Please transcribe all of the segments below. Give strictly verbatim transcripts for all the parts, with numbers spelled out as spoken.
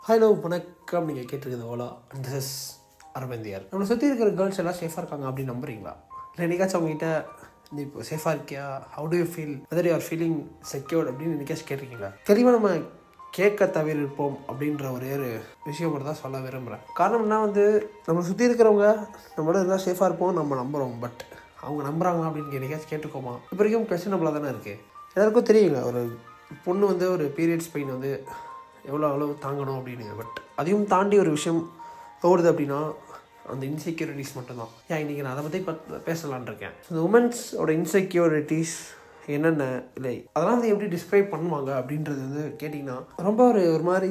Hello வணக்கம். நீங்கள் கேட்டிருக்குது ஓலா அண்ட் திஸ் இஸ் அரவிந்தியார். நம்மளை சுற்றி இருக்கிற கேர்ள்ஸ் எல்லாம் சேஃபாக இருக்காங்க அப்படின்னு நம்புறீங்களா? இல்லை என்னைக்காச்சும் அவங்ககிட்ட நீ இப்போ சேஃபாக இருக்கியா, how do you feel, whether you are feeling secured அப்படின்னு என்னைக்காச்சும் கேட்டிருக்கீங்களா? தெளிவாக நம்ம கேட்க தவிர்ப்போம் அப்படின்ற ஒரே ஒரு விஷயம் மட்டும் தான் சொல்ல விரும்புகிறேன். காரணம்னா வந்து நம்மளை சுற்றி இருக்கிறவங்க நம்மளோட இருந்தால் சேஃபாக இருப்போம் நம்ம நம்புகிறோம். பட் அவங்க நம்புகிறாங்களா அப்படின்னு என்னைக்காச்சும் கேட்டிருக்கோமா? இப்போ வரைக்கும் கொஸ்டினபிளாக தானே இருக்குது. எல்லாருக்கும் தெரியுங்க ஒரு பொண்ணு வந்து ஒரு பீரியட்ஸ் பெயின் வந்து எவ்வளோ அவ்வளோ தாங்கணும் அப்படின்னு. பட் அதையும் தாண்டி ஒரு விஷயம் ஓடுது அப்படின்னா அந்த இன்செக்யூரிட்டிஸ் மட்டும்தான். ஏன் இன்றைக்கி நான் அதை பற்றி பத் பேசலான் இருக்கேன். இந்த உமன்ஸோட இன்செக்யூரிட்டிஸ் என்னென்ன இல்லை அதெல்லாம் வந்து எப்படி டிஸ்கிரைப் பண்ணுவாங்க அப்படின்றது வந்து கேட்டிங்கன்னா ரொம்ப ஒரு ஒரு மாதிரி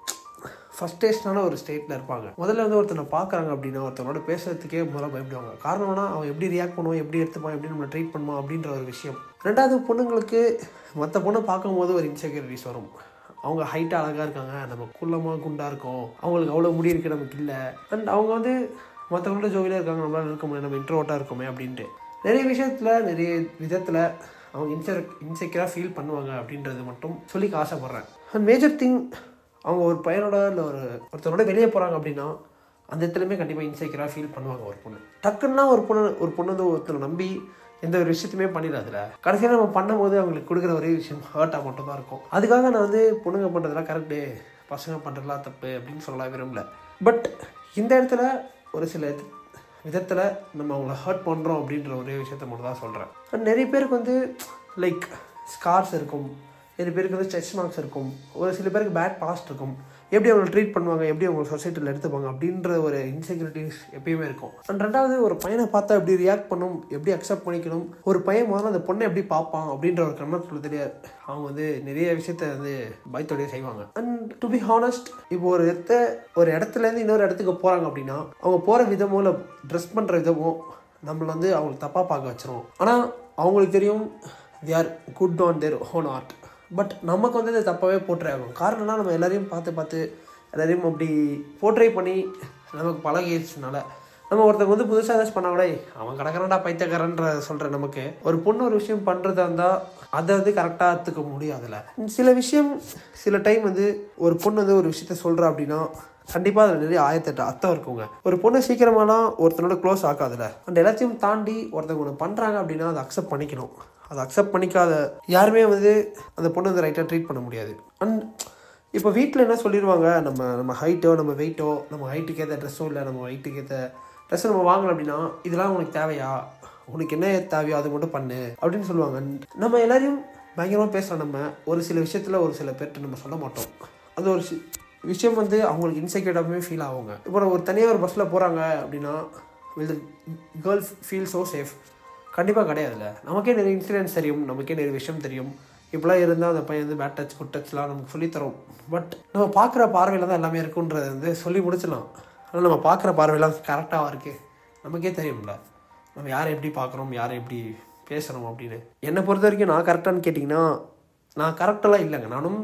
ஃபஸ்டேஷனான ஒரு ஸ்டேட்டில் இருப்பாங்க. முதல்ல வந்து ஒருத்தனை பார்க்குறாங்க அப்படின்னா ஒருத்தனோட பேசுறதுக்கே முதல்ல பயப்படுவாங்க. காரணம்னா அவன் எப்படி ரியாக்ட் பண்ணுவான், எப்படி எடுத்துப்பான், எப்படி நம்மளை ட்ரீட் பண்ணுவான் அப்படின்ற ஒரு விஷயம். ரெண்டாவது, பொண்ணுங்களுக்கு மற்ற பொண்ணை பார்க்கும்போது ஒரு இன்செக்யூரிட்டிஸ் வரும். அவங்க ஹைட்டாக அழகாக இருக்காங்க, நம்ம குள்ளமாக குண்டாக இருக்கோம், அவங்களுக்கு அவ்வளோ முடி இருக்குது நமக்கு இல்லை, அண்ட் அவங்க வந்து மற்றவங்களோட ஜோவியாக இருக்காங்க, நம்மளால் இருக்க முடியாது, நம்ம இன்ட்ரோவர்ட்டாக இருக்கோமே அப்படின்ட்டு நிறைய விஷயத்தில் நிறைய விதத்தில் அவங்க இன்செக் இன்செக்யூராக ஃபீல் பண்ணுவாங்க அப்படின்றது மட்டும் சொல்லிக்க ஆசைப்பட்றேன். அண்ட் மேஜர் திங், அவங்க ஒரு பையனோட இல்லை ஒரு ஒருத்தரோட வெளியே போகிறாங்க அப்படின்னா அந்த இடத்துலையுமே கண்டிப்பாக இன்செக்யூராக ஃபீல் பண்ணுவாங்க. ஒரு பொண்ணு டக்குன்னா ஒரு பொண்ணு ஒரு பொண்ணு வந்து ஒருத்தரை நம்பி எந்த ஒரு விஷயத்தையுமே பண்ணிடாதுல. கடைசியாக நம்ம பண்ணும்போது அவங்களுக்கு கொடுக்குற ஒரே விஷயம் ஹர்ட்டாக மட்டும்தான் இருக்கும். அதுக்காக நான் வந்து பொண்ணுங்க பண்ணுறதுலாம் கரெக்டு, பசங்க பண்ணுறதுலாம் தப்பு அப்படின்னு சொல்ல விரும்பல. பட் இந்த இடத்துல ஒரு சில விதத்தில் நம்ம அவங்கள ஹர்ட் பண்ணுறோம் அப்படின்ற ஒரே விஷயத்த மட்டும் தான் சொல்கிறேன். அண்ட் நிறைய பேருக்கு வந்து லைக் ஸ்கார்ஸ் இருக்கும், நிறைய பேருக்கு வந்து ஸ்ட்ரெச் மார்க்ஸ் இருக்கும், ஒரு சில பேருக்கு பேட் பாஸ்ட் இருக்கும். எப்படி அவங்களை ட்ரீட் பண்ணுவாங்க, எப்படி அவங்க சொசைட்டியில் எடுத்துப்பாங்க அப்படின்ற ஒரு இன்செக்யூரிட்டிஸ் எப்பயுமே இருக்கும். அண்ட் ரெண்டாவது, ஒரு பையனை பார்த்தா எப்படி ரியாக்ட் பண்ணும், எப்படி அக்செப்ட் பண்ணிக்கணும், ஒரு பையன் முதல்ல அந்த பொண்ணை எப்படி பார்ப்பான் அப்படின்ற ஒரு கண்ணத்தில் தெரியாது. அவங்க வந்து நிறைய விஷயத்த வந்து பயத்தோடைய செய்வாங்க. அண்ட் டு பி ஹானஸ்ட், இப்போ ஒரு இடத்த ஒரு இடத்துலேருந்து இன்னொரு இடத்துக்கு போகிறாங்க அப்படின்னா அவங்க போகிற விதமோ இல்லை ட்ரெஸ் பண்ணுற விதமோ நம்மளை வந்து அவங்களுக்கு தப்பாக பார்க்க வச்சிரும். ஆனால் அவங்களுக்கு தெரியும் they are good on their own art. But நமக்கு வந்து அதை தப்பாகவே போட்ரே ஆகும். காரணம்னா நம்ம எல்லாரையும் பார்த்து பார்த்து எல்லாரையும் அப்படி போட்ரே பண்ணி நமக்கு பழகிடுச்சுனால நம்ம ஒருத்தருக்கு வந்து புதுசாக ஏதாச்சும் பண்ணாங்களே அவன் கிடக்கிறான்டா பைத்தியக்காரன்ற சொல்கிற நமக்கு ஒரு பொண்ணு ஒரு விஷயம் பண்ணுறதா இருந்தால் அதை வந்து கரெக்டாக எடுத்துக்க முடியாதுல்ல. சில விஷயம் சில டைம் வந்து ஒரு பொண்ணு வந்து ஒரு விஷயத்த சொல்கிறா அப்படின்னா கண்டிப்பாக அதில் நிறைய ஆயிரத்தெட்டு அர்த்தம் இருக்குங்க. ஒரு பொண்ணு சீக்கிரமாலாம் ஒருத்தனோட க்ளோஸ் ஆகாதுல்ல. அந்த எல்லாத்தையும் தாண்டி ஒருத்தவங்க ஒன்று பண்ணுறாங்க அப்படின்னா அதை அக்செப்ட் பண்ணிக்கணும். அதை அக்செப்ட் பண்ணிக்காத யாருமே வந்து அந்த பொண்ணு வந்து ரைட்டாக ட்ரீட் பண்ண முடியாது. அண்ட் இப்போ வீட்டில் என்ன சொல்லிடுவாங்க, நம்ம நம்ம ஹைட்டோ நம்ம வெயிட்டோ நம்ம ஹைட்டுக்கு ஏற்ற ட்ரெஸ்ஸோ இல்லை நம்ம ஹைட்டுக்கு ஏற்ற ட்ரெஸ்ஸை நம்ம வாங்கணும் அப்படின்னா இதெல்லாம் உனக்கு தேவையா, உனக்கு என்ன தேவையோ அது மட்டும் பண்ணு அப்படின்னு சொல்லுவாங்க. நம்ம எல்லாரையும் பயங்கரமாக பேசுகிறோம். நம்ம ஒரு சில விஷயத்தில் ஒரு சில பேர்கிட்ட நம்ம சொல்ல மாட்டோம். அது ஒரு விஷயம் வந்து அவங்களுக்கு இன்செக்யூர்டாகவே ஃபீல் ஆகுங்க. இப்போ ஒரு தனியாக ஒரு பஸ்ஸில் போகிறாங்க அப்படின்னா will girl feel so safe? கண்டிப்பாக கிடையாதுல்ல. நமக்கே நிறைய இன்சிடென்ட்ஸ் தெரியும், நமக்கே நிறைய விஷயம் தெரியும். இப்போலாம் இருந்தால் அந்த பையன் வந்து பேட் டச் குட் டச்லாம் நமக்கு சொல்லித்தரோம். பட் நம்ம பார்க்குற பார்வையில் தான் எல்லாமே இருக்குன்றது வந்து சொல்லி முடிச்சிடலாம். ஆனால் நம்ம பார்க்குற பார்வையெல்லாம் கரெக்டாக இருக்குது நமக்கே தெரியும்ல. நம்ம யாரை எப்படி பார்க்குறோம், யாரை எப்படி பேசுகிறோம் அப்படின்னு. என்னை பொறுத்த வரைக்கும் நான் கரெக்டானு கேட்டிங்கன்னா நான் கரெக்டெல்லாம் இல்லைங்க. நானும்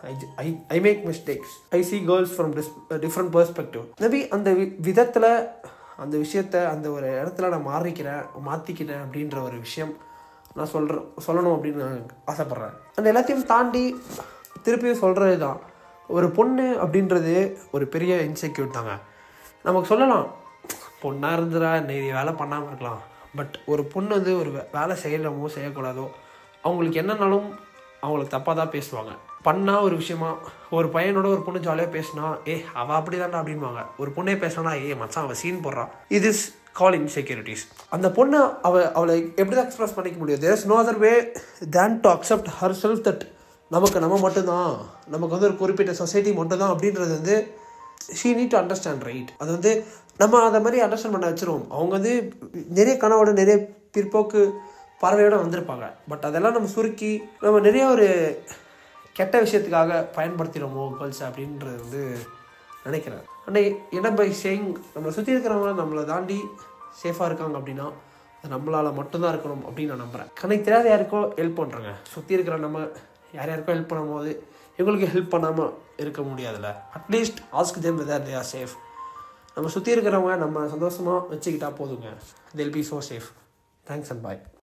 I I make mistakes. I see girls from this different perspective. Maybe அந்த வி விதத்தில் அந்த விஷயத்த அந்த ஒரு இடத்துல நான் மாறிக்கிறேன் மாற்றிக்கிறேன் அப்படின்ற ஒரு விஷயம் நான் சொல்கிறேன் சொல்லணும் அப்படின்னு நான் ஆசைப்பட்றேன். அந்த எல்லாத்தையும் தாண்டி திருப்பியும் சொல்கிறது தான், ஒரு பொண்ணு அப்படின்றது ஒரு பெரிய இன்செக்யூர் தாங்க. நமக்கு சொல்லலாம் பொண்ணாக இருந்துடா நிறைய வேலை பண்ணாமல் இருக்கலாம். பட் ஒரு பொண்ணு வந்து ஒரு வேலை செய்யலாமோ செய்யக்கூடாதோ அவங்களுக்கு என்னன்னாலும் அவங்களுக்கு தப்பாக தான் பேசுவாங்க. பண்ணால் ஒரு விஷயமா ஒரு பையனோட ஒரு பொண்ணு ஜாலியாக பேசினா ஏ அவள் அப்படி தான்டா அப்படின்வாங்க. ஒரு பொண்ணே பேசினா ஏ மச்சான் அவள் சீன் போடுறான். இது இஸ் கால் இன்செக்யூரிட்டிஸ். அந்த பொண்ணை அவள் அவளை எப்படி தான் எக்ஸ்பிரஸ் பண்ணிக்க முடியும். There is no other way than to accept herself that நமக்கு நம்ம மட்டும்தான், நமக்கு வந்து ஒரு குறிப்பிட்ட சொசைட்டி மட்டும்தான் அப்படின்றது வந்து she need to understand right. அது வந்து நம்ம அதை மாதிரி அண்டர்ஸ்டாண்ட் பண்ண வச்சிருவோம். அவங்க வந்து நிறைய கனவோட நிறைய பிற்போக்கு பார்வையோடு வந்திருப்பாங்க. பட் அதெல்லாம் நம்ம சுருக்கி நம்ம நிறைய ஒரு கெட்ட விஷயத்துக்காக பயன்படுத்திடுவோமோ கேர்ள்ஸ் அப்படின்றது வந்து நினைக்கிறேன். ஆனால் என்ன பை சேயிங் நம்மளை சுற்றி இருக்கிறவங்க நம்மளை தாண்டி சேஃபாக இருக்காங்க அப்படின்னா அது நம்மளால் மட்டும்தான் இருக்கணும் அப்படின்னு நான் நம்புகிறேன். கணக்கு தெரியாத யாருக்கோ ஹெல்ப் பண்ணுறேங்க. சுற்றி இருக்கிற நம்ம யார் யாருக்கோ ஹெல்ப் பண்ணும் போது எங்களுக்கு ஹெல்ப் பண்ணாமல் இருக்க முடியாதுல்ல. At least ask them whether they are safe. நம்ம சுற்றி இருக்கிறவங்க நம்ம சந்தோஷமாக வச்சுக்கிட்டா போதுங்க. they'll be so safe. Thanks and bye.